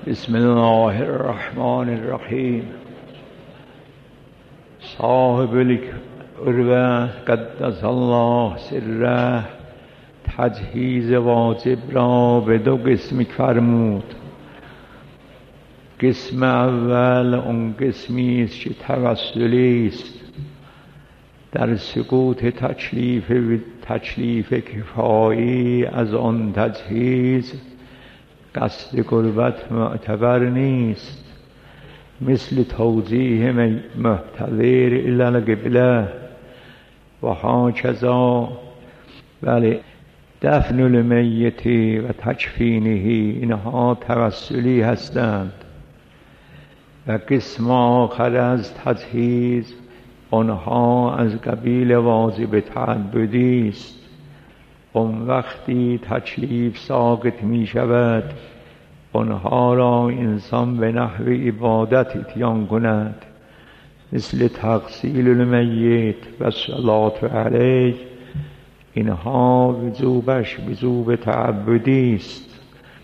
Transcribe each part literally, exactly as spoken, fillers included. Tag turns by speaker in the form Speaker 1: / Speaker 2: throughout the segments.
Speaker 1: بسم الله الرحمن الرحیم. صاحب العروة قدس الله سره تجهیز واجب را به دو قسم فرمود. قسم اول اون قسمی است که توسلی است، در سقوط تکلیف تکلیف کفایی از آن تجهیز قصد قربت معتبر نیست، مثل توجیه محتضر الی القبله و هاکذا. بله، دفن المیت و تکفینه اینها توسلی هستند. و قسم آخر از تجهیز آنها از قبیل واجب تعبدی است. اون وقتی تکلیف ساقط می شود آنها را انسان به نحو عبادت اتیان کند، مثل تغسیل المیت و الصلاة علیه. اینها وجوبش وجوب تعبدی است.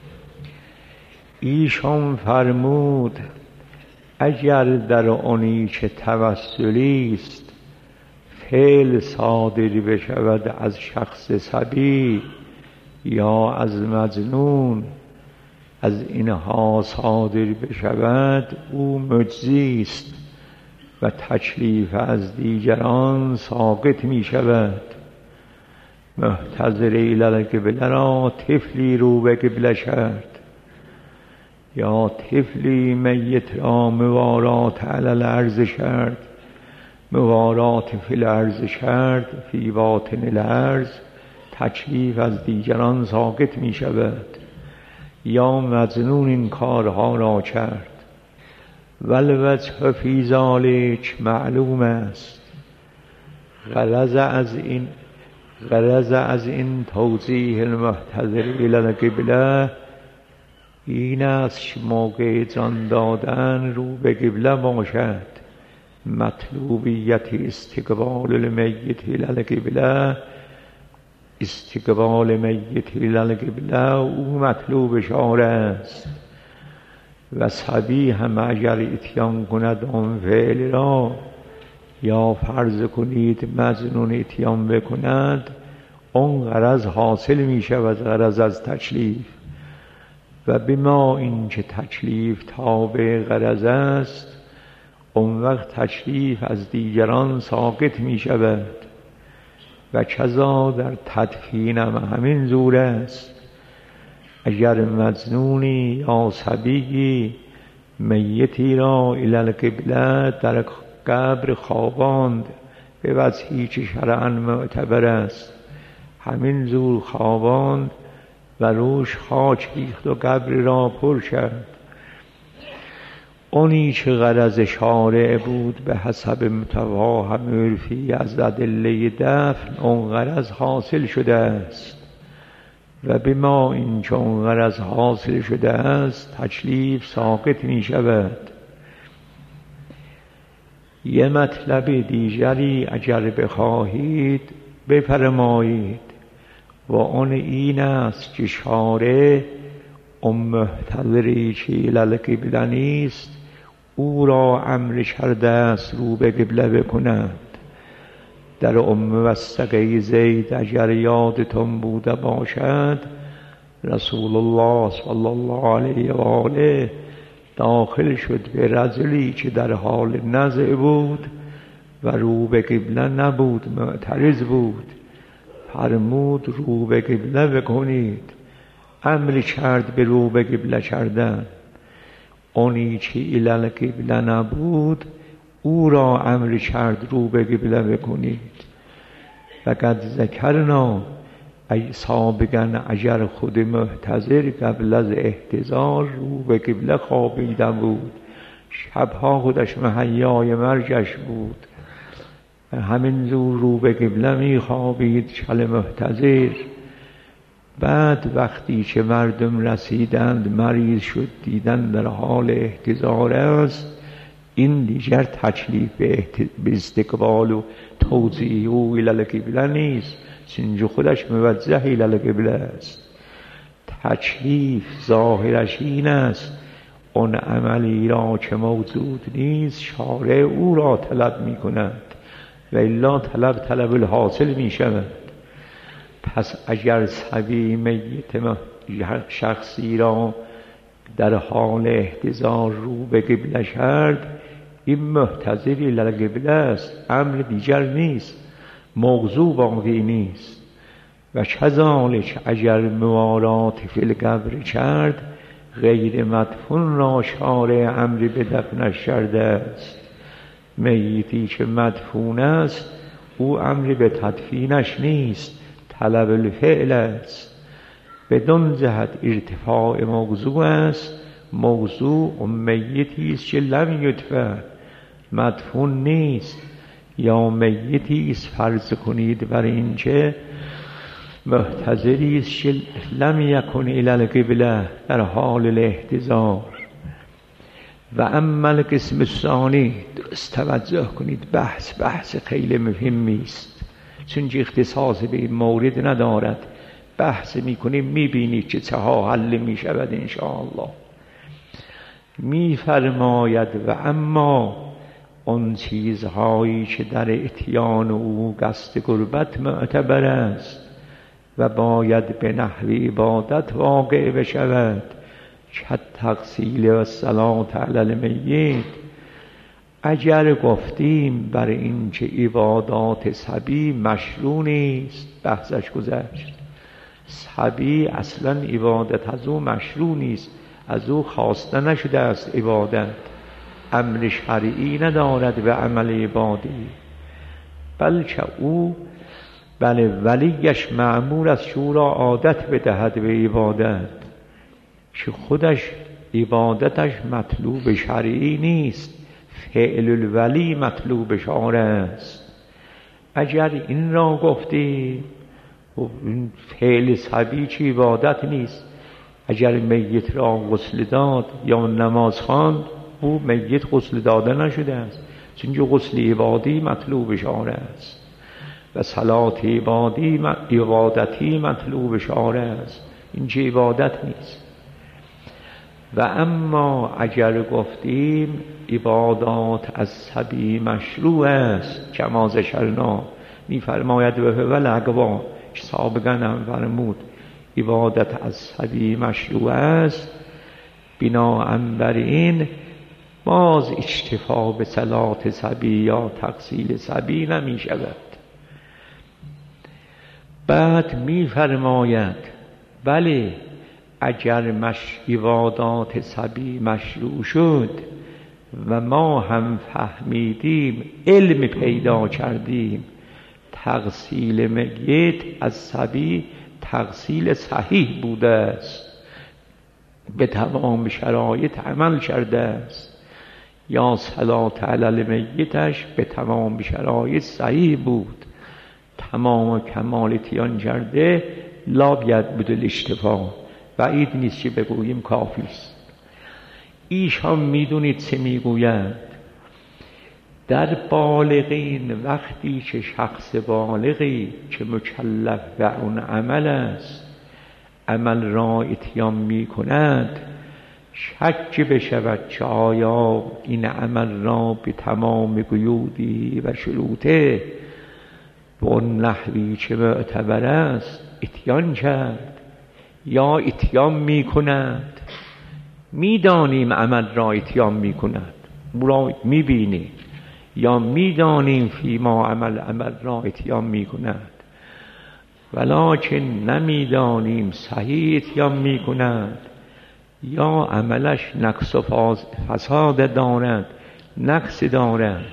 Speaker 1: ایشان فرمود اگر در آنی که توسلی است فعل صادر بشود از شخص صبی یا از مجنون، از اینها صادر بشود او مجزی است و تکلیف از دیگران ساقط می شود. محتضر الی القبله را طفلی رو به قبله کرد، یا طفلی میت را موارات علی الارض کرد، موارات فی الارض کرد، فی باطن الارض تکلیف از دیگران ساقط می شود. یا مجنون این کارها را کرد. والوجه فی ذلک معلوم است. غرض از این غرض از این توجیه المحتضر الی القبله این است که موقع جان دادن رو به قبله باشد. مطلوبیت استقبال المیت الی القبله، استقبال میت الی القبله او مطلوب شارع است. و صبی هم اگر اتیان کند آن فعل را، یا فرض کنید مجنون اتیان بکند، اون غرض حاصل می شود، غرض از تکلیف. و بما این که تکلیف تابع غرض است اون وقت تکلیف از دیگران ساقط می شود. و کذا در تدفین هم همین زور است. اگر مجنونی یا صبیی میتی را الی القبله در قبر خواباند به وجهی که شرعاً معتبر است، همین زور خواباند و روش خاک ریخت و قبر را پر کرد. اونی که غرض شارع بود به حسب متواهم عرفی از ادله دفن اون غرض حاصل شده است. و بما این که اون غرض حاصل شده است تکلیف ساقط می شود. یه مطلب دیگری اگر بخواهید بفرمایید، و آن این است که شارع اون محتضری که الی القبله نیست او را امر کرده است رو به قبله بکند. در ام موثقه زید اگر یادتون بوده باشد، رسول الله صلی الله علیه و آله داخل شد به رجلی که در حال نزع بود و رو به قبله نبود، معترض بود. فرمود رو به قبله بکنید، امر کرد به رو به قبله کردن. اونی که الی القبله نبود او را امر کرد رو به قبله بکنید. و قد ذکرنا ای سابقا اگر خود محتضر قبل از احتضار رو به قبله خوابیده بود، شبها خودش مهیای مرگش بود، همین زور رو به قبله می خوابید کل محتضر. بعد وقتی که مردم رسیدند مریض شد، دیدن در حال احتضار است، این دیگر تکلیف به استقبال و توجیه او الی القبله نیست، چنانچه خودش موجه الی القبله است. تکلیف ظاهرش این است اون عملی را که موجود نیست شارع او را طلب می کند و الا طلب طلب الحاصل می شود. پس اگر صبی میت شخصی را در حال احتضار رو به قبله کرد، این محتضری للقبله است، امر دیگر نیست، موضوع باقی نیست. و کذالک اگر موارات فی القبر کرد، غیر مدفون را شارع امری به دفنش کرده است. میتی که مدفون است او امری به تدفینش نیست، طلب الفعل است. بدون جهت ارتفاع موضوع است. موضوع اون میتی است که لم یدفن، مدفون نیست. یا میتی است فرض کنید بر این که محتضری است که لم یکن الی القبله، در حال الاحتضار. و اما القسم الثانی، درست توجه کنید، بحث بحث خیلی مهمی است، چون اختصاص به این مورد ندارد. بحث میکنیم میبینید که چه ها حل میشود انشاءالله. میفرماید و اما اون چیزهایی که در اتیان او قصد قربت معتبر است و باید به نحو عبادت واقع بشود، که تغسیل و صلات علی المیت. اگر گفتیم بر این که عبادات صبی مشروع نیست، بحثش گذشت. صبی اصلا عبادت از او مشروع نیست، از او خواسته نشده است عبادت، امر شرعی ندارد به عمل عبادی، بلکه او بله ولیش مأمور است که او را عادت بدهد به عبادت، که خودش عبادتش مطلوب شرعی نیست، فعل الولی مطلوب شارع است. اگر این را گفتی فعل صبی چه عبادت نیست، اگر میت را غسل داد یا نماز خواند، او میت غسل داده نشده است، چون غسل عبادی مطلوب شارع است و صلات عبادی عبادتی مطلوب شارع است، این چه عبادت نیست. و اما اگر گفتیم عبادات از صبی مشروع است، کما ذکرنا، میفرماید و هو الاقوا، که سابقا هم فرمود عبادت از صبی مشروع است، بناء بر این باز اکتفا به صلات صبی یا تغسیل صبی نمی شود. بعد میفرماید بله اگر مش عبادات صبی مشروع شد و ما هم فهمیدیم، علم پیدا کردیم، تغسیل میت از صبی تغسیل صحیح بوده است، به تمام شرایط عمل کرده است، یا صلات علی المیتش به تمام شرایط صحیح بود، تمام کمال اتیان کرده، لا بید بود الاشتفا، بعید نیست که بگوییم کافی است. ایشان میدونید چه میگوید؟ در بالغین، وقتی که شخص بالغی که مکلف به اون عمل است عمل را اتیان می کند، شک بشود که آیا این عمل را به تمام قیودی و شروطه به اون نحوی که معتبر است اتیان کرد یا اتیان می کند. میدانیم عمل را اتیان می کند، او را می بینیم، یا میدانیم فیما عمل عمل را اتیان می کند، ولکن نمیدانیم صحیح اتیان می کند یا عملش نقص و فساد دارد، نقص دارد.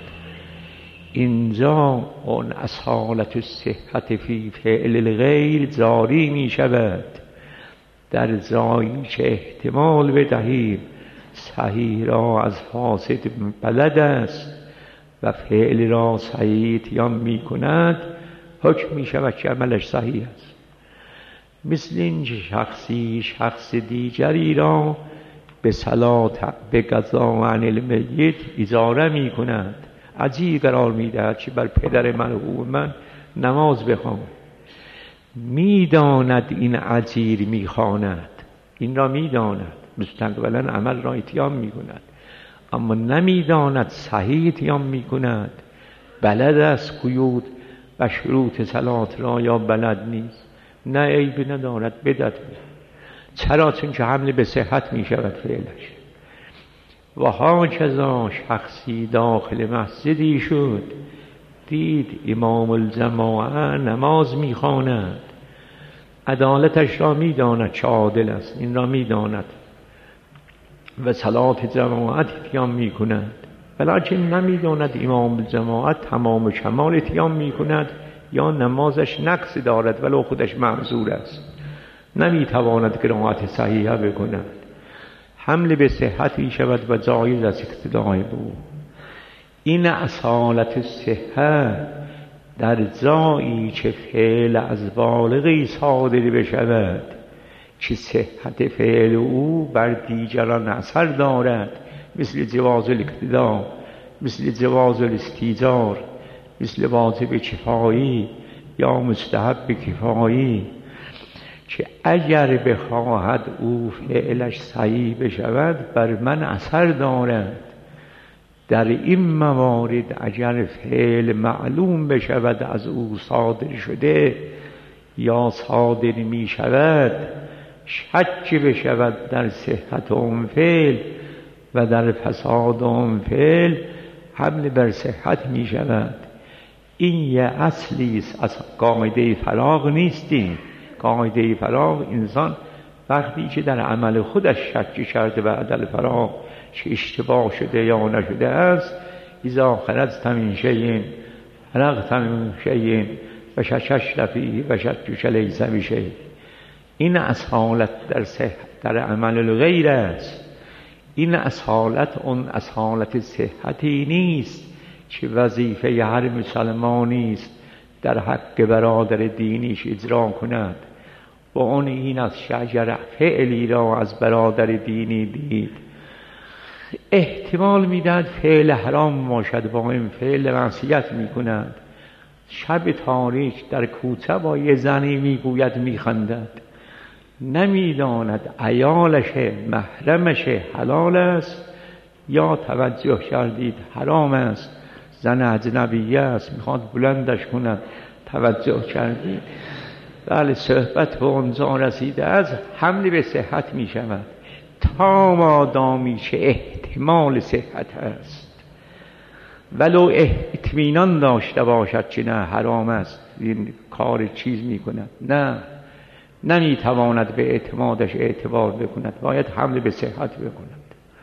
Speaker 1: اینجا اون اصالت الصحت فی فعل الغیر جاری می شود، در جایی که احتمال بدهیم صحیح را از فاسد بلد است و فعل را صحیح اتیان می کند، حکم می شود که عملش صحیح است. مثل این شخصی شخص دیگری را به صلات به قضا عن المیت اجاره می کند، عجیب قرار می دهد که بر پدر مرحوم من نماز بخوان، میداند این اجیر میخواند، این را میداند مستقبلا عمل را اتیام می کند، اما نمیداند صحیح اتیام می کند، بلد است قیود و شروط صلات را یا بلد نیست، نه عیب ندارد بدت می. چرا؟ چون که حمل به صحت می شود فعلش. و هاکذا شخصی داخل مسجدی شد، دید امام الجماعه نماز می خواند، عدالتش را می داند چه عادل است، این را می داند و صلات جماعت اتیام می کند، ولیکن نمی داند امام الجماعت تمام و کمال اتیام می کند یا نمازش نقص دارد ولو خودش معذور است، نمی تواند قرائت صحیحه بکند. حمل به صحت می شود و جایز از اقتدای بود. این اصالت صحت در جایی که فعل از بالغی صادر بشود که صحت فعل او بر دیگران اثر دارد، مثل جواز الاقتدا، مثل جواز الاستیجار، مثل واجب کفایی یا مستحب کفایی، که اگر بخواهد او فعلش صحیح بشود بر من اثر دارد. در این موارد اگر فعل معلوم بشود از او صادر شده یا صادر می شود، شک بشود در صحت اون فعل و در فساد اون فعل، حمل بر صحت می شود. این یه اصلی است، از قاعده فراغ نیستیم. قاعده فراغ انسان وقتی که در عمل خودش شک کرده بعد الفراغ که اشتباه شده یا نشده است، اذا خرجت من شیء فرغت من شیء و شکشت فیه و شکک لیس بشیء. این اصالت در صحت در عمل الغیر است. این اصالت اون اصالت صحتی نیست که وظیفه هر مسلمانی است در حق برادر دینیش اجرا کند. و اون این از شجر فعلی را از برادر دینی دید، احتمال میداد فعل حرام باشد، با این فعل معصیت میکند. شب تاریک در کوچه با یه زنی میگوید میخندد، نمیداند عیالش محرمش حلال است یا توجه کردید حرام است، زن اجنبیه است میخواد بلندش کند، توجه کردید. بله، صحبت به اونجا رسیده از حمل به صحت می شود تا مادامی که احتمال صحت است، ولو اطمینان داشته باشد که نه حرام است این کار چیز می کند، نه نمی تواند به اعتمادش اعتبار بکند، باید حمل به صحت بکند.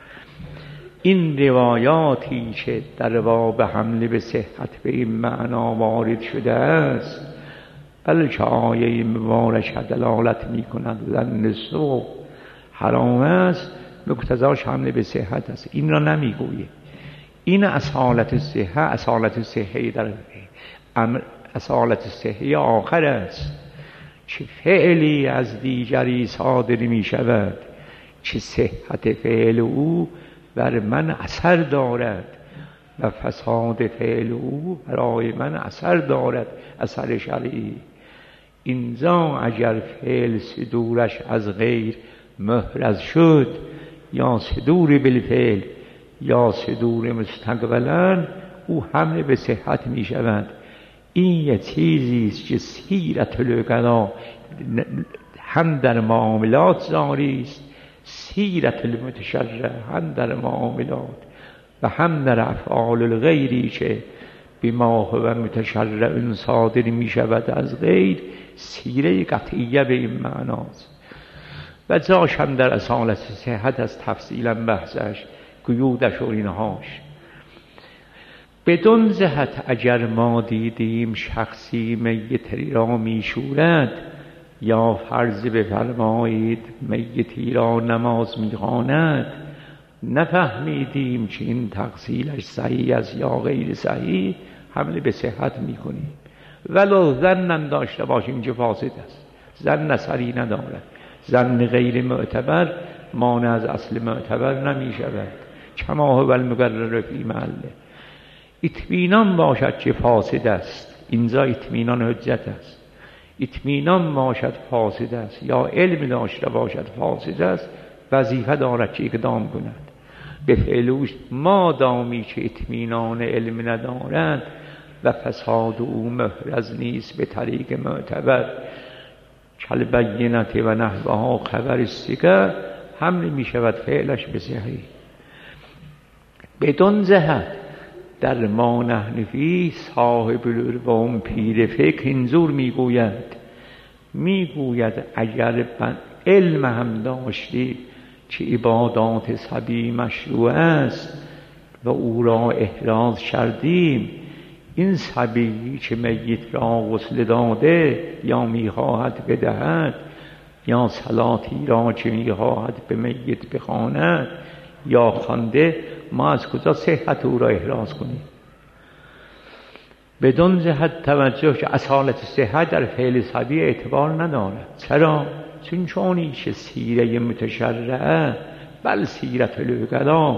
Speaker 1: این روایاتی که در باب حمل به صحت به این معنا وارد شده است، بلکه آیه مبارکه دلالت می کند ظن سوء حرام است، مقتضاش حمل به صحت است. این را نمی گویه. این اصالت صحه، اصالت صحه در امر، اصالت صحه آخر است که فعلی از دیگری صادر می شود که صحت فعل او بر من اثر دارد و فساد فعل او برای من اثر دارد، اثر شرعی. اینجا اگر فعل صدورش از غیر محرز شد یا صدور بالفعل یا صدور مستقبلا، او حمل به صحت می شود. این یه چیزی است که سیرت العقلا هم در معاملات جاری است، سیرت المتشرع هم در معاملات و هم در افعال الغیری که بما هو متشرع صادر می شود از غیر، سیره قطعیه به این معناست. و جاش هم در اصالت صحت از تفصیلا بحثش، قیودش و اینهاش. بدون جهت اگر ما دیدیم شخصی میتی را می شورد یا فرض بفرمایید میتی را نماز می خواند، نفهمیدیم که این تقصیرش صحیح است یا غیر صحیح، حمل به صحت می کنیم ولو ظنن داشته باشیم که فاسد است. ظن اثری ندارد، ظن غیر معتبر مانع از اصل معتبر نمی شود. کما هو المقرر فی محله. اطمینان باشد که فاسد است، اینجا اطمینان حجت است. اطمینان باشد فاسد است یا علم داشته باشد فاسد است، وظیفه دارد که اقدام کند به فعلوش، ما دامی که اطمینان علم ندارد و فساد او محرز نیست به طریق معتبر، کل بینت و نحوها خبر استگر، حمل می شود فعلش به صحیح. بدون زهد در ما نحنفی صاحب الاربام پیر فکر اینجور می گوید می گوید اگر علم هم داشتی که عبادات صبی مشروع است و او را احراز کردیم، این صبی که میت را غسل داده یا میخواهد بدهد یا صلاتی را که میخواهد به میت بخواند یا خوانده، ما از کجا صحت او را احراز کنیم؟ بدون جهت توجه که اصالت صحت در فعل صبی اعتبار ندارد. چرا؟ چون چونی که سیره متشرعه بل سیرت العقلا،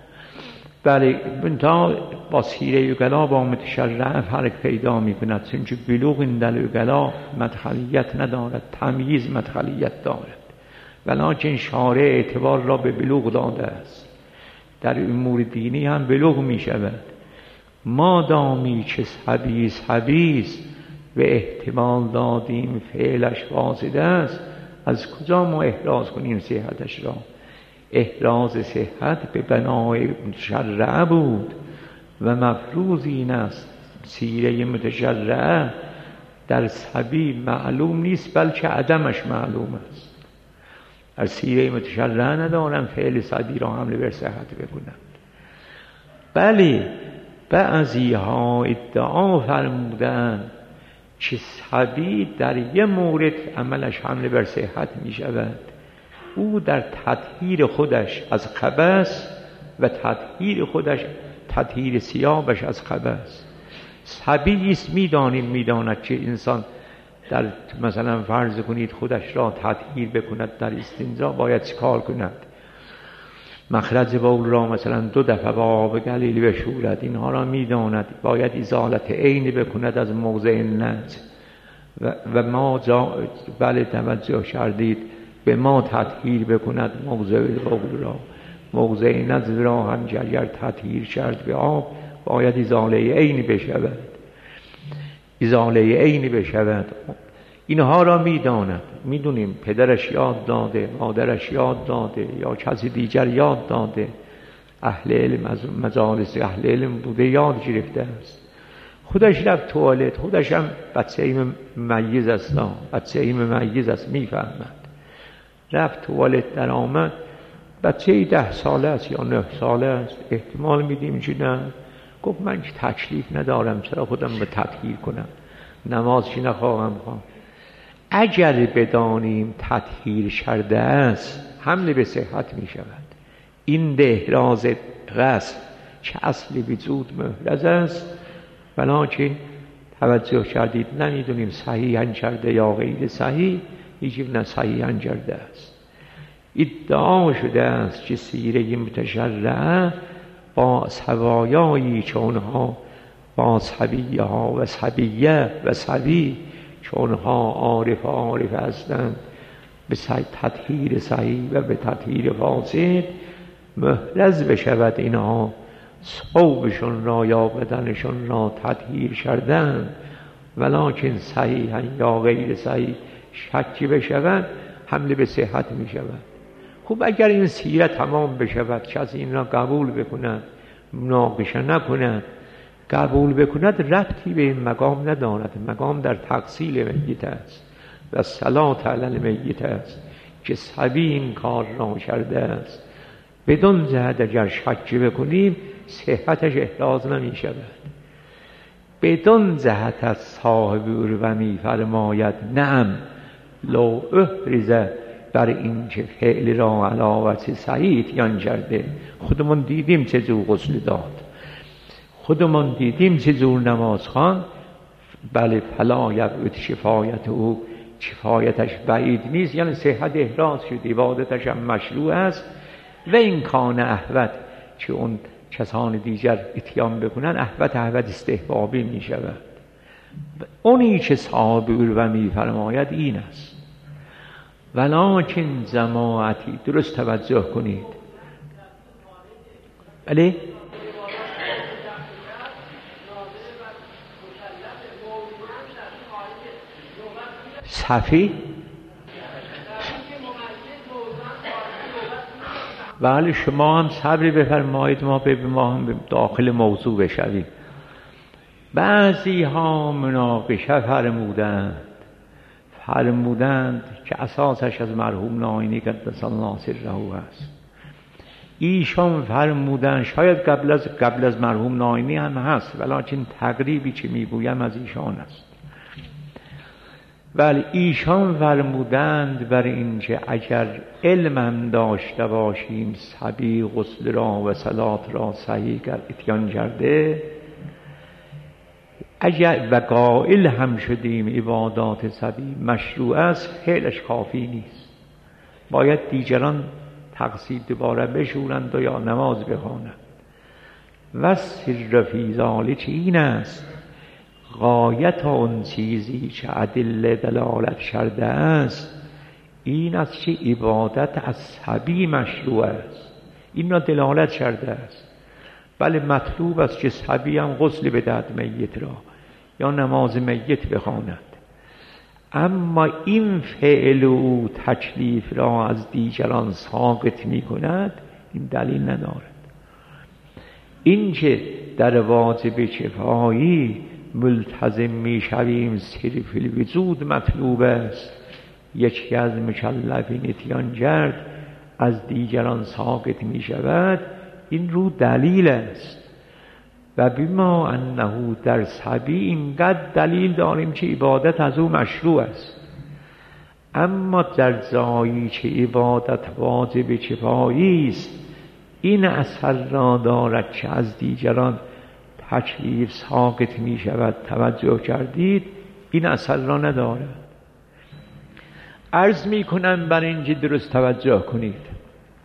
Speaker 1: بله منتها با سیره عقلا با متشرعه فرق پیدا می کند، چون که بلوغ این در عقلا مدخلیت ندارد، تمییز مدخلیت دارد، ولکن شارع اعتبار را به بلوغ داده است. در امور دینی هم بلوغ می شود. ما دامی که حبیث حبیث و احتمال دادیم فعلش فاسد است، از کجا ما احراز کنیم صحتش را؟ احراز صحت به بنای متشرعه بود و مفروض این است سیره متشرعه در صبی معلوم نیست بلکه عدمش معلوم است. در سیره متشرعه ندارم فعل صبی را حمل بر صحت بکنم. بلی بعضی ها ادعا فرمودند که صبی در یه مورد عملش حمل بر صحت می شود، او در تطهیر خودش از خبث و تطهیر خودش تطهیر ثیابش از خبث. صبی است میدانیم میداند که انسان در مثلا فرض کنید خودش را تطهیر بکند در استنجا باید چیکار کند؟ مخرج بول را مثلا دو دفعه با آب گلیل بشورد، اینها را میداند. باید ازالت عین بکند از موضع نج و, و ما جا بله توجه کردید به ما تطهیر بکند موضع بول را، موضع نج را هم اگر تطهیر کرد به آب باید ازاله عین بشود، ازاله عین بشود. اینها را میداند، میدونیم پدرش یاد داده، مادرش یاد داده یا کسی دیگر یاد داده، اهل علم از مجالس اهل علم بوده یاد گرفته است. خودش رفت توالت، خودش هم بچه ممیز است، بچه ممیز است میفهمد، رفت توالت در آمد، بچه ده ساله است یا نه ساله است، احتمال میدیم که نه، گفت من که تکلیف ندارم چرا خودم به تطهیر کنم، نماز چی نخواهم خواهم. اگر بدانیم تطهیر کرده است حمل به صحت می شود. این احراز غسل که اصل وجود محرز است، ولکن توجه کردید نمیدونیم صحیحاً کرده یا غیر صحیح، هیچ نه صحیحاً کرده است. ادعا شده است که سیره متشرعه با سوایایی چونها با صبیه ها و صبیه و صبی چونها عارف عارف هستند به تطهیر صحیح و به تطهیر فاسد محرز بشود، اینها ثوبشون را یا بدنشون را تطهیر کردن، ولکن صحیحاً یا غیر صحیح شکی بشود حمل به صحت می شود. خب اگر این سیره تمام بشود، کسی این را قبول بکند، مناقشه نکند، قبول بکند، ربطی به این مقام ندارد. مقام در تغسیل میت است و صلات علی المیت است که صبی این کار را کرده است. بدون جهت اگر شکی بکنیم صحتش احراز نمی شود. بدون جهت از صاحب و می فرماید نعم لو احرزه بر این که فعل را علاوت صحیح اتیان کرده. خودمون دیدیم چه جور غسل داد، خودمون دیدیم چه جور نماز خوان. بله فلا یبعد شفایت او، شفایتش بعید نیست، یعنی صحت احراز شد، عبادتش هم مشروع است. و این کان احوت که اون کسان دیگر اتیان بکنن، احوت احوت استحبابی می شود. اونی که صاحب و می فرماید این است. ولکن جماعتی، درست توجه کنید. بله؟ صفی؟ بله شما هم صبری بفرمایید ما به ما هم داخل موضوع بشویم. بعضی ها مناقشه فرمودند فرمودند که اساسش از مرحوم ناینی قدس الله سره است. ایشان فرمودند شاید قبل از قبل از مرحوم ناینی هم هست، ولیکن تقریبی چه میگویم از ایشان است. ولی ایشان فرمودند بر اینکه اگر علمم داشته باشیم صبی غسل را و صلات را صحیح گر اتیان کرده، اگر و قائل هم شدیم عبادات صبی مشروع است، فعلش کافی نیست، باید دیگران تقصیر دوباره بشورند و یا نماز بخوانند. و سر فی ذلک این است، غایت آن چیزی که ادله دلالت کرده است این است که عبادت از صبی مشروع است، این را دلالت کرده است. بله مطلوب است که صبی هم غسل بدهد میت را یا نماز میت بخواند، اما این فعل او تکلیف را از دیگران ساقط می کند، این دلیل ندارد. این که در واجب کفایی ملتزم می شویم صرف الوجود مطلوب است، یکی از مکلفین اتیان کرد از دیگران ساقط می شود، این رو دلیل است. و بما انه در صبی اینقدر دلیل داریم که عبادت از او مشروع است، اما در جایی که عبادت واجب کفایی است این اثر را دارد که از دیگران تکلیف ساقط می شود. توجه کردید؟ این اثر را ندارد. عرض می کنم بر اینکه درست توجه کنید.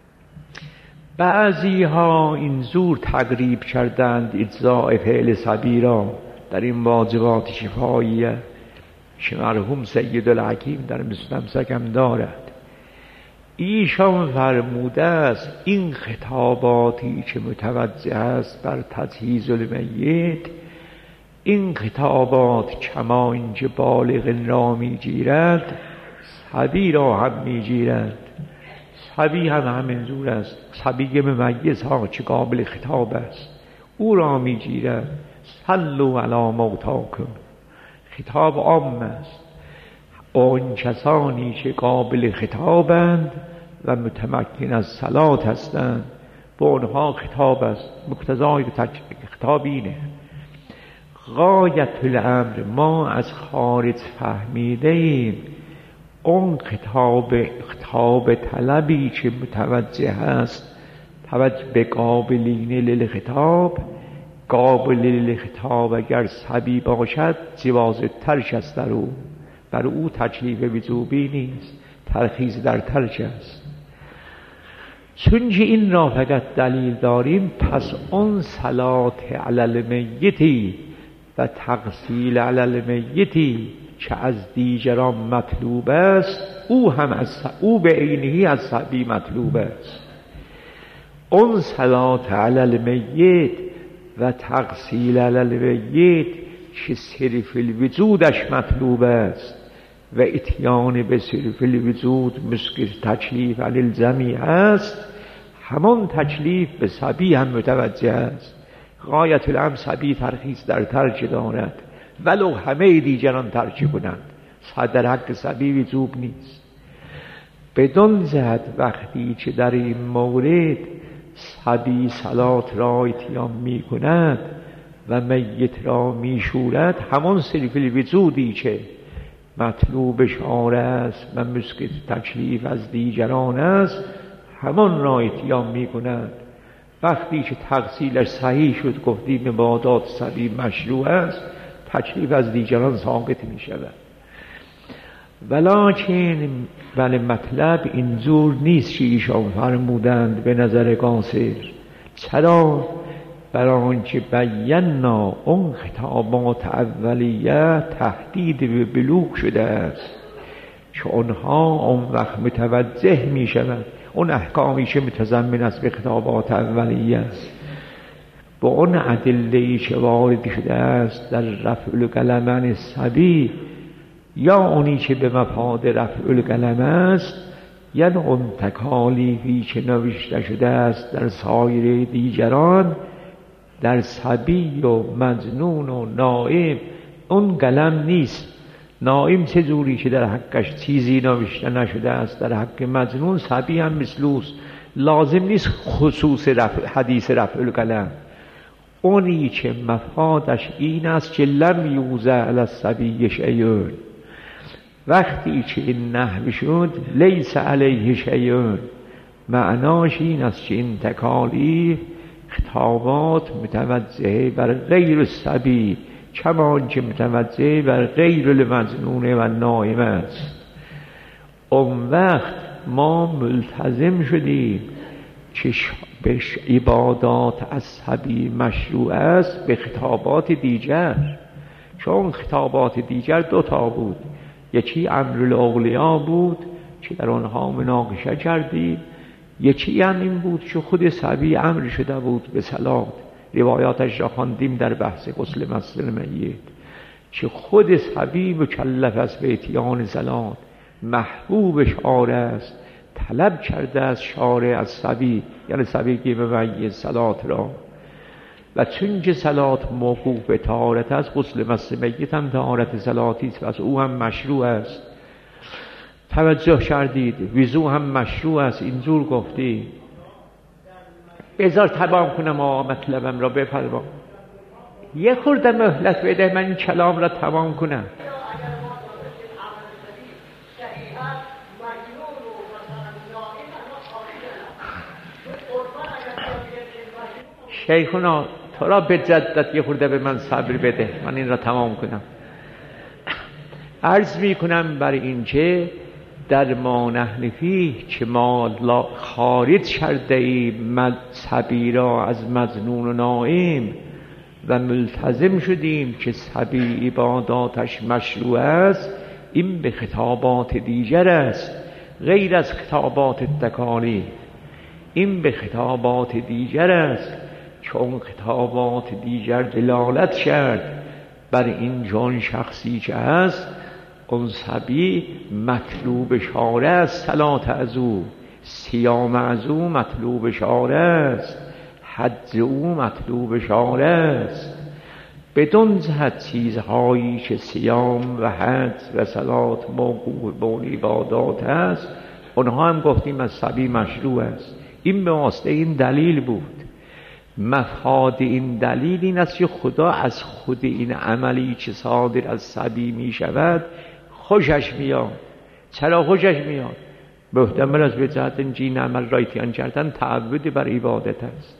Speaker 1: بعضی ها این زور تقریب کردند اجزاء فعل صبی را در این واجبات شفاییه که مرحوم سید الحکیم در مستمسک هم دارد. ایشان فرموده است این خطاباتی که متوجه است بر تجهیز المیت، این خطابات کما اینکه بالغ را می گیرد صبی را هم می گیرد. صبی هم همین زور است، صبی ممیز ها چه قابل خطاب است او را می گیرد. صلوا علی موتاکم، خطاب عام است. آن کسانی که قابل خطابند و متمکن از صلات هستند به آنها خطاب است، مقتضای خطاب اینه. غایت الامر ما از خارج فهمیده ایم اون خطاب خطاب طلبی که متوجه است توجه به قابلین للخطاب، قابل للخطاب اگر صبی باشد جواز ترک است، در او بر او تکلیف وجوبی نیست، ترخیص در ترک است. چون که این را فقط دلیل داریم، پس اون صلات علی المیتی و تغسیل علی المیتی که از دیگران مطلوب است او هم از او به عینه از صبی مطلوب است. اون صلات علی المیت و تغسیل علی المیت که صرف الوجودش مطلوب است و اتیان به صرف الوجود مثل تکلیف علی الجمیع است، همان تکلیف به صبی هم متوجه است. غایت الامر صبی ترخیص در ترک دارد ولو همه دیگران ترک کنند، در حق صبی وجوب نیست. بدون جهت وقتی که در این مورد صبی صلات را اتیان می کند و میت را می شورد، همان صرف الوجودی که مطلوب شارع است و مسکت تکلیف از دیگران است همان را اتیان می کند. وقتی که تغسیلش صحیح شد گفتیم عبادات صبی مشروع است، تکلیف از دیگران ساقط می شود. ولکن بله مطلب اینجور نیست که ایشان فرمودند به نظر قاصر. چرا؟ برای آنکه بینا اون خطابات اولیه تهدید به بلوغ شده است. که اونها اون وقت متوجه می شود اون احکامی که متضمن است به خطابات اولیه است، با اون ادله‌ای که وارد شده است در رفع القلم عن الصبی، یا اونی که به مفاد رفع القلم است، یعنی اون تکالیفی که نوشته شده است در سایر دیگران، در صبی و مجنون و نائم اون قلم نیست. نائم چه جوری که در حقش چیزی نوشته نشده است، در حق مجنون صبی هم مثلوست. لازم نیست خصوص رفع حدیث رفع القلم. اونی که مفادش این است که لم یوضع علی الصبی شیء، وقتی که این نحوی شد لیس علیه شیء، معناش این است که این تکالیف خطابات متوجه بر غیر الصبی کمان که متوجه بر غیر المجنون و نائم است. اون وقت ما ملتزم شدیم که به عبادات عصبی مشروع است به خطابات دیگر، چون خطابات دیگر دو تا بود، یکی امر الاولیا بود که در آنها مناقشه کردیم، یکی هم این بود که خود صبی امر شده بود به صلات، روایاتش را خواندیم در بحث غسل مسجد میت که خود صبی مکلف است به اتیان صلات، محبوب شارع است، طلب کرده از شارع از صبی، یعنی صبی که به میت صلات را، و چون که صلات موقوف به طهارت است، غسل مسجد میت هم طهارت صلاتی است، پس او هم مشروع است. توجه کردید؟ وضو هم مشروع است، اینجور گفتی. بذار تمام کنم آقا مطلبم را، بفرما. یه خورده مهلت بده من این کلام را تمام کنم. شیخونا تو را به جدت یه خورده به من صبر بده، من این را تمام کنم. عرض می کنم بر این که در ما نحن فیه که ما خارج کرده ایم صبی را از مجنون و نائم و ملتزم شدیم که صبی عباداتش مشروع است، این به خطابات دیگر است غیر از خطابات تکالیف. این به خطابات دیگر است چون خطابات دیگر دلالت کرد بر این جان شخصی که هست اون صبی مطلوب شارع است، صلات از او، صیام از او مطلوب شارع است، حج او مطلوب شارع است. بدون جهت چیزهایی که صیام و حج و صلات موقوف به اون عبادات است، اونها هم گفتیم از صبی مشروع است. این به واسطه این دلیل بود. مفاد این دلیل این است که خدا از خود این عملی که صادر از صبی می شود خوشش میاد. چرا خوشش میاد؟ محتمل است به جهت اینکه این عمل را اتیان کردن تعبد بر عبادت است.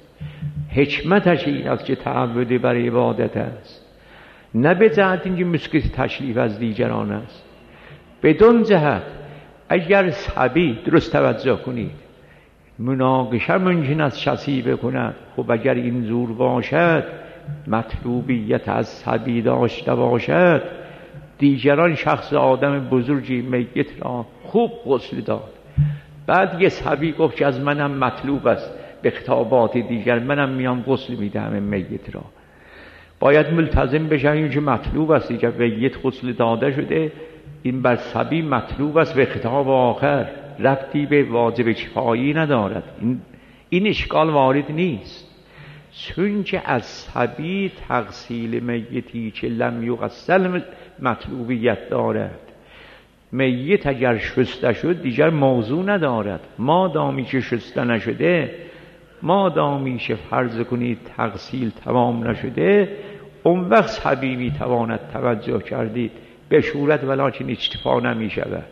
Speaker 1: حکمتش این است که تعبد بر عبادت است، نه به جهت اینکه مسکت تشریف از دیگران است. بدون جهت اگر صبی، درست توجه کنید، مناقشه ممکن است کسی بکند، خب اگر این زور باشد مطلوبیت از صبی داشته باشد، دیگران شخص آدم بزرگی میت را خوب غسل داد، بعد یه صبی گفت که از منم مطلوب است به خطابات دیگر، منم میام غسل میدم میت را. باید ملتزم بشیم که مطلوب است که میت غسل داده شده، این بر صبی مطلوب است به خطاب آخر، ربطی به واجب کفایی ندارد. این این اشکال وارد نیست، چون که از صبی تغسیل میتی که لم یغسل مطلوبیت دارد. میت اگر شسته شد دیگر موضوع ندارد، ما دامی که شسته نشده، ما دامی که فرض کنید تغسیل تمام نشده، اون وقت صبی میتواند توجه کردید به صورت ولکن اکتفا نمی شود.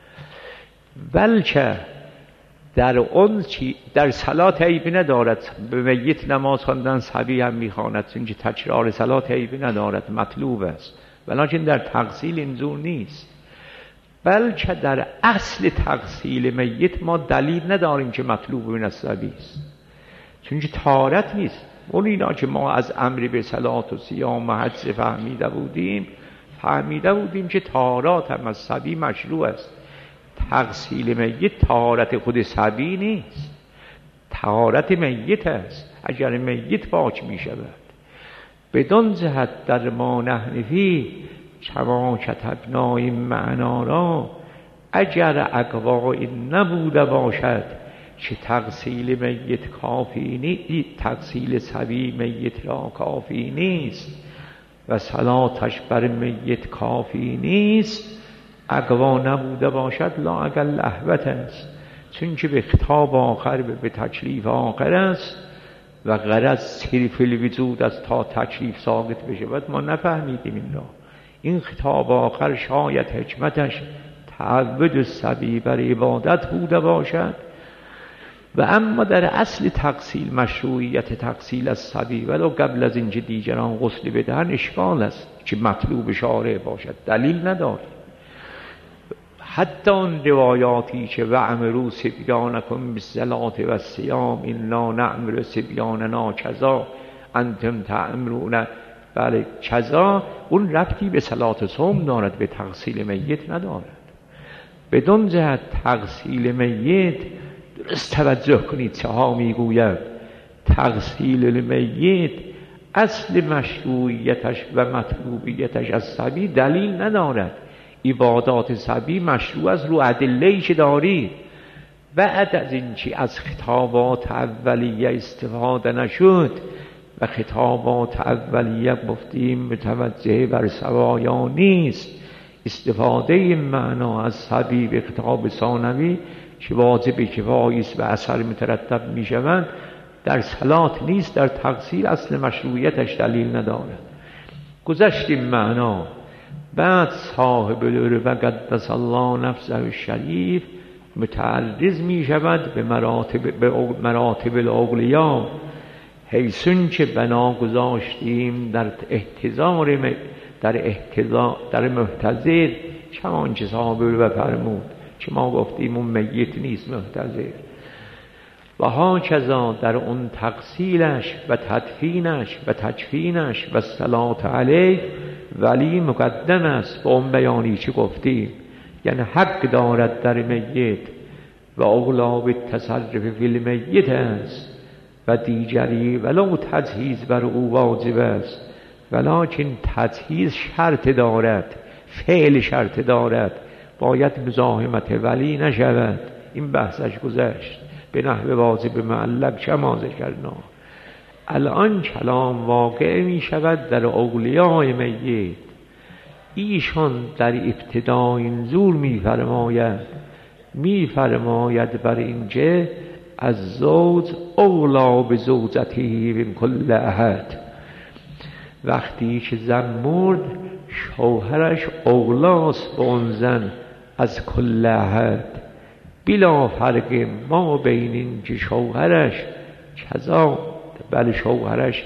Speaker 1: بلکه در اون چی در صلات عیبی ندارد، به میت نماز خواندن صبی هم میخواند، چون که تکرار صلات عیبی ندارد، مطلوب است، ولکن در تغسیل اینجور نیست. بلکه در اصل تغسیل میت ما دلیل نداریم که مطلوب این از صبی است، چون که طهارت نیست. اون اینا که ما از امر به صلات و صیام و حج فهمیده بودیم، فهمیده بودیم که طهارات هم از صبی مشروع است. تغسیل میت طهارت خود صبی نیست، طهارت میت است. اگر میت پاک می شود بدان جهت در ما نحنفی چما کتبنا این معنا را، اگر اقوایی نبوده باشد که تغسیل میت کافی نیست، تغسیل صبی میت را کافی نیست و صلاتش بر میت کافی نیست، اقوا نبوده باشد لا اقل لهوت است، چون که به خطاب آخر به تکلیف آخر است و غرض صرف الوجود است تا تکلیف ثابت بشه. بعد ما نفهمیدیم این را. این خطاب آخر شاید حکمتش تعود صبی بر عبادت بوده باشد و اما در اصل تغسیل مشروعیت تغسیل از صبی ولو قبل از اینکه دیگران غسل بدهن اشکال است که مطلوب شارع باشد، دلیل نداره. حتی اون روایاتی که وَأَمِرُوا صِبْیَانَکُم بِالصَّلَاةِ وَالصِّیَامِ إِنَّا نَأْمُرُ صِبْیَانَنَا کذا أَنتُم تَأْمُرُونَ بله کذا، اون ربطی به صلات صوم دارد، به تغسیل میت ندارد. بدون جهت تغسیل میت درست توجه کنید چه ها میگوید. تغسیل میت اصل مشروعیتش و مطلوبیتش از صبی دلیل ندارد. عبادات صبی مشروع از رو ادله‌ای که دارید. بعد از اینکه از خطابات اولیه استفاده نشد و خطابات اولیه گفتیم متوجه بر سوایا نیست، استفاده این معنا از صبی به خطاب ثانوی که واجب کفایی است و اثر مترتب می شوند در صلات نیست، در تغسیل اصل مشروعیتش دلیل ندارد. گذشت این معنا. بعد صاحب العربه قدس الله نفسه الشریف متعرض می شود به مراتب, به مراتب الاولیا، حیثون که بنا گذاشتیم در احتضار در احتضار در محتضر، چمان که صاحب العربه فرمود که ما گفتیم اون میت نیست محتضر، و ها کذا در اون تغسیلش و تدفینش و تجفینش و صلات علیه ولی مقدم است. با اون بیانی که گفتیم یعنی حق دارد در میت و اولا به تصرف فی المیت است و دیگری ولو تجهیز بر او واجب است، ولکن تجهیز شرط دارد، فعل شرط دارد، باید مزاحمت ولی نشود. این بحثش گذشت به نحو واجب معلق شما ذکرنا. الان کلام واقع می شود در اولیای میت. ایشان در ابتدای نزول می فرماید می فرماید بر اینجا از زوج اولا به زوجته من کل احد. وقتی که زن مرد شوهرش اولاست به اون زن از کل احد، بلا فرق ما بین این که شوهرش کذا بله شوهرش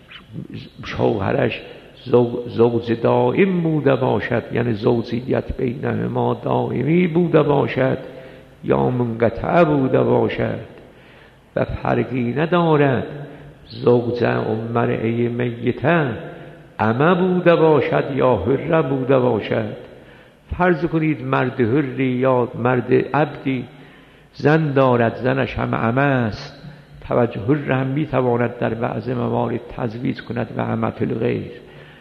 Speaker 1: شوهرش زوج دائم بوده باشد، یعنی زوجیت بین ما دائمی بوده باشد یا منقطع بوده باشد و فرقی ندارد. زوج اون مرعه میته امه بوده باشد یا حره بوده باشد. فرض کنید مرد حری یا مرد عبدی زن دارد، زنش هم امه است، توجه حر هم می تواند در بعض موارد تزویج کند و امت الغیر.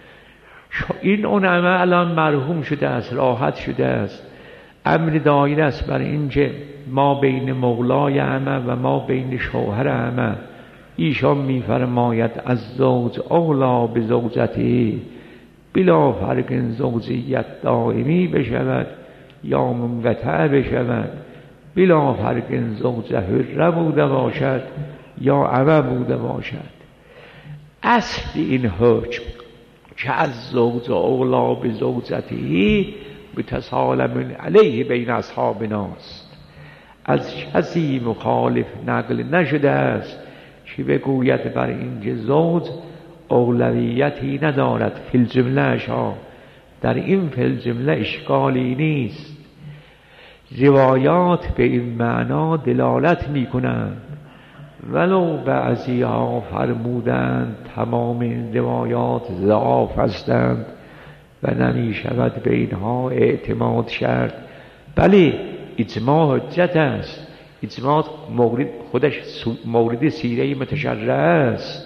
Speaker 1: این اون امه الان مرحوم شده است، راحت شده است. امر دایر است بر اینکه ما بین مولای امه و ما بین شوهر امه. ایشان می فرماید از زوج اولا به زوجتی، بلا فرق زوجیت دائمی بشود یا منقطع بشود، بلا فرق زوج حره بوده باشد یا امه بوده باشد. اصل این حکم که از زوج اولا به زوجتی متسالم علیه بین اصحابنا است. از کسی مخالف نقل نشده است که بگوید بر این که زوج اولویتی ندارد. فی الجمله اشا در این فی الجمله اشکالی نیست. روایات به این معنا دلالت می کنند، ولو بعضی ها فرمودند تمام این روایات ضعاف هستند و نمی شود به اینها اعتماد کرد. بله اجماع حجت است. اجماع مورد خودش مورد سیره متشرع است.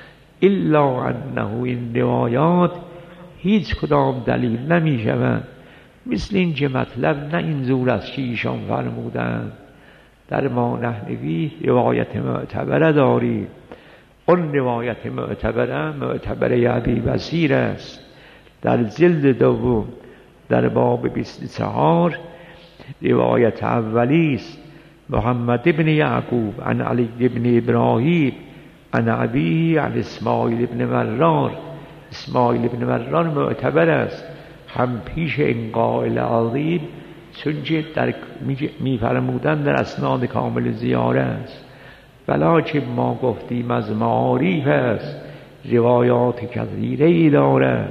Speaker 1: الا انه این روایات هیچ کدام دلیل نمی شوند. مثل این که مطلب نه این زور است که ایشان فرمودند. در ما نحوی روایت معتبره داریم. اون روایت معتبره معتبره ابی بصیر است. در جلد دوم در باب بیست و چهار روایت اولی است. محمد ابن یعقوب عن علی ابن ابراهیم عن ابیه عن اسماعیل ابن مرار. اسماعیل ابن مرار معتبر است، هم پیش این قائل عظیم، چونکه در میفرمودن در اسناد کامل زیاره است. ولیکن ما گفتیم از معاریف است، روایات کثیره ای دارد،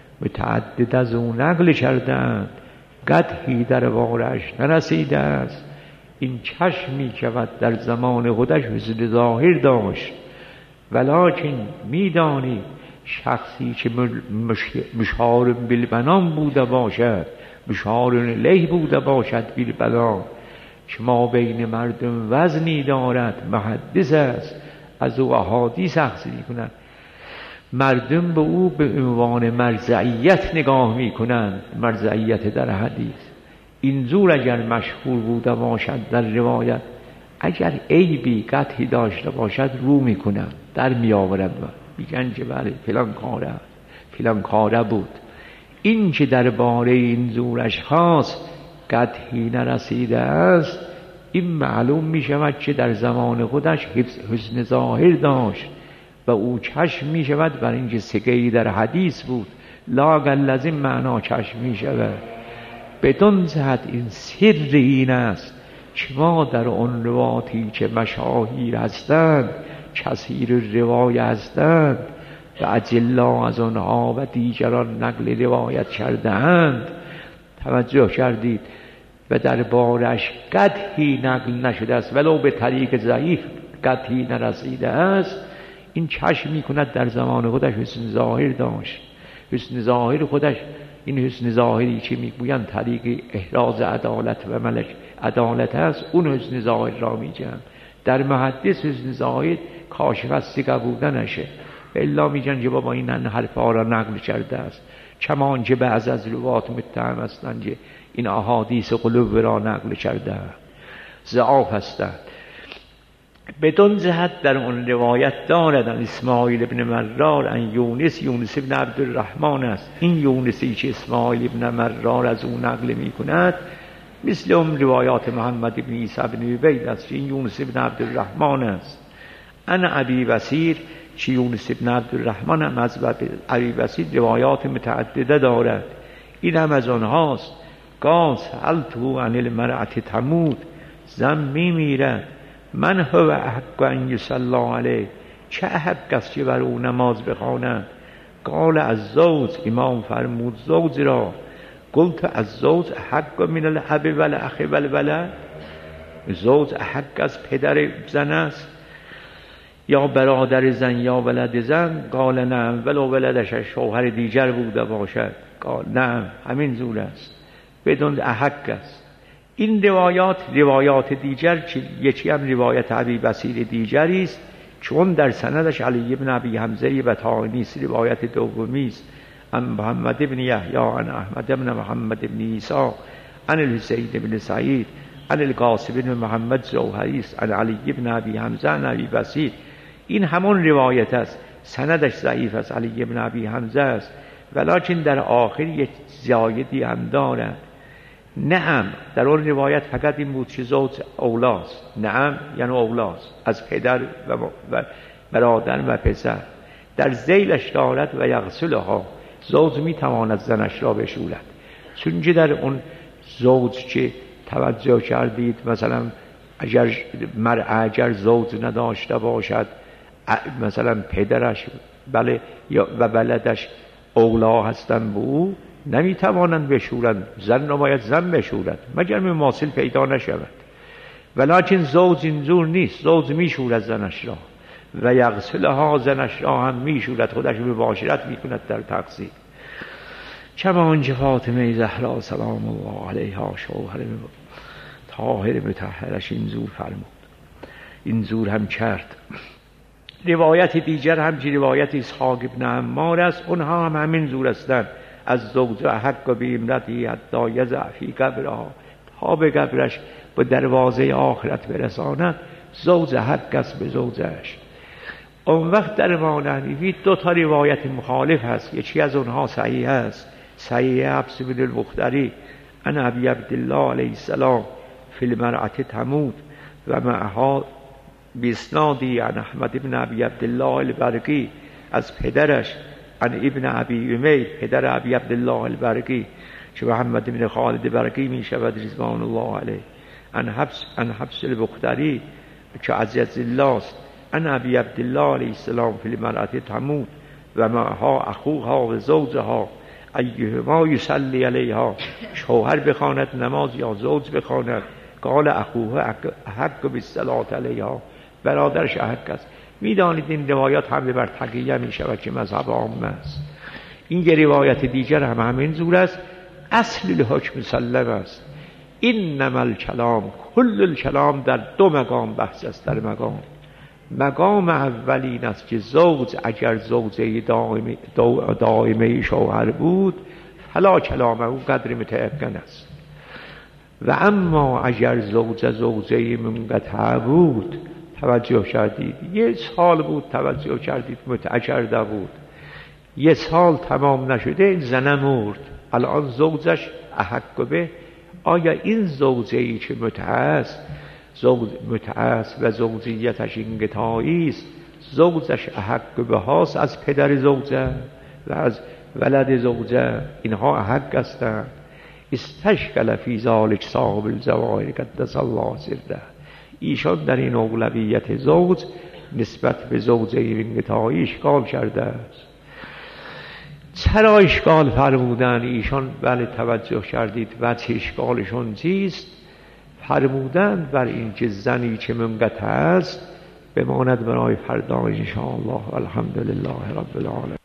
Speaker 1: متعدد از اون نقل کردند، قدحی در بارش نرسیده است. این چشمی که در زمان خودش حسن ظاهر داشت، ولیکن میدانید شخصی که مشار بالبنان بوده باشد، مشار الیه بوده باشد بالبنان، که ما بین مردم وزنی دارد، محدث است، از او احادیث اخذ می‌کنند، مردم به او به عنوان مرجعیت نگاه می‌کنند، مرجعیت در حدیث. این زور اگر مشهور بوده باشد در روایت، اگر عیبی قطعی داشته باشد رو می‌کنند، در می‌آورند، میگن که بله فلان کاره فلان کاره بود. این که درباره این زورش هاست قطعی نرسیده است، این معلوم می شود که در زمان خودش حسن ظاهر داشت و او چشم می شود بر اینکه سگهی در حدیث بود، لااقل لازم معنا چشم می شود. بدون جهت این سر این است که ما در اون رواتی که مشاهیر هستند، کثیر روایت هستند و اجلا از آنها و دیگران نقل روایت کرده‌اند توجه کردید و در بارش قطعی نقل نشده است، ولو به طریق ضعیف قطعی نرسیده است، این چشم می کند در زمان خودش حسن ظاهر داشت. حسن ظاهر خودش، این حسن ظاهری که میگویند طریق احراز عدالت و ملک عدالت است، اون حسن ظاهر را میگن. در محدث حسن ظاهر کاشف از ثقه بودنشه، الا میگن که بابا این حرفا را نقل کرده است، کمان که بعض از روات متهم هستند که این احادیث قلوب را نقل کرده ضعاف هستند. بدون جهت در اون روایت دارد ان اسماعیل ابن مرار ان یونس، یونس ابن عبدالرحمن است. این یونسی که اسماعیل ابن مرار از اون نقل می کند مثل اون روایات محمد ابن عیسی ابن عبید است. این یونس ابن عبدالرحمن است. ان ابی بصیر که یونس ابن عبدالرحمن هم از ابی بصیر روایات متعدده دارد، این هم از آنهاست. قاس هل تو عن المرأة تموت، زن می میرد، من هو احق ان یصلی علیه، چه حق است که بر او نماز بخوانند؟ قال از زوج، امام فرمود زوج را. قلت از زوج حق من الاب و الاخ و الولد، زوج حق از پدر زن است یا برادر زن یا ولد زن؟ قال نعم ولو ولدش شوهر دیگر بوده باشد. قال نعم همین زور است، بدون حق است. این روایات روایات دیگر که یکی هم روایت ابی بصیر دیگری است، چون در سندش علی ابن ابی حمزه و طاعنی است، روایت دومی است. عن محمد ابن یحیی عن احمد ابن محمد ابن عیسی عن الحسین ابن سعید عن القاسم ابن محمد جوهری است عن علی ابن ابی حمزه عن ابی بصیر. این همون روایت است، سندش ضعیف است، علی ابن ابی حمزه است، ولکن در آخر یک زیادی هم دارد. نعم در اون روایت فقط این بود که زوج اولاست. نعم یعنی اولاست از پدر و برادر و پسر. در ذیلش دارد و یغسلها، زوج میتواند زنش را بشورد. چون در اون زوج که توجه کردید مثلا اگر مرء اگر زوج نداشته باشد، مثلا پدرش بله و ولدش اولا هستن به او، نمیتوانند بشورند، زن را باید زن بشورد مگر مماثل پیدا نشود. ولکن زوج اینجور نیست، زوج میشورد زنش را و یغسلها، زنش را هم میشورد، خودش مباشرت میکند در تقصیر. کما آنچه فاطمه زهرا سلام الله علیها شوهر طاهر مطهرش این زور فرمود، این زور هم کرد. روایت دیگر همچی روایت اسحاق ابن عمار است، اونها هم همین زور هستند. از زوج حق و به امرتی حتی یضع فی قبرها، تا به قبرش به دروازه آخرت برساند. زوج حق است به زوجش. اون وقت در امام حنیفی دو تا روایت مخالف هست، یکی از اونها صحیح است، صحیح حفص بن البختری عن ابی عبدالله علیه السلام فی المرأة تموت و معها باسنادی عن احمد بن ابی عبدالله البرقی از پدرش عن ابن ابی امیل پدر ابی عبدالله البرقی که محمد بن خالد برقی می شود رضوان الله علیه. عن حفص عن حفص البختری که عزیز الله است عن ابی عبدالله علیه السلام فی المرأة تموت و معها اخوها و زوجها ایهما یصلی علیها، شوهر بخواند نماز یا زوج بخواند. قال اخوها حق بالصلاة علیها، برادرش حق است. میدانید این روایات حمله بر تقیه می شود که مذهب عامه است. این یه روایت دیگر هم همین زور است. اصل الحکم مسلم است. اینما الکلام کل الکلام در دو مقام بحث است. در مقام مقام اولین است که زوج اگر زوجه دائمه, دائمه شوهر بود فلا کلام او قدر متعقن است، و اما اگر زوج زوجه منقطع بود، توجه کردید یه سال بود توجه کردید متع کرده بود، یه سال تمام نشده این زنه مرد، الان زوجش احق به، آیا این زوجه ای که متع است زوج متع است و زوجیتش انقطاعی است، زوجش احق به هاست از پدر زوجه و از ولد زوجه، اینها احق هستند. استشکل فی ذلک صاحب الجواهر قدس الله سره، ایشان در این اولویت زوج نسبت به زوجه انقطاعی اشکال کرده است. چرا اشکال فرمودن ایشان؟ بله توجه کردید وجه اشکالشون چیست؟ فرمودن بر این که زنی که منقطع است بماند برای فردا ان شاء الله. الحمدلله رب العالمین.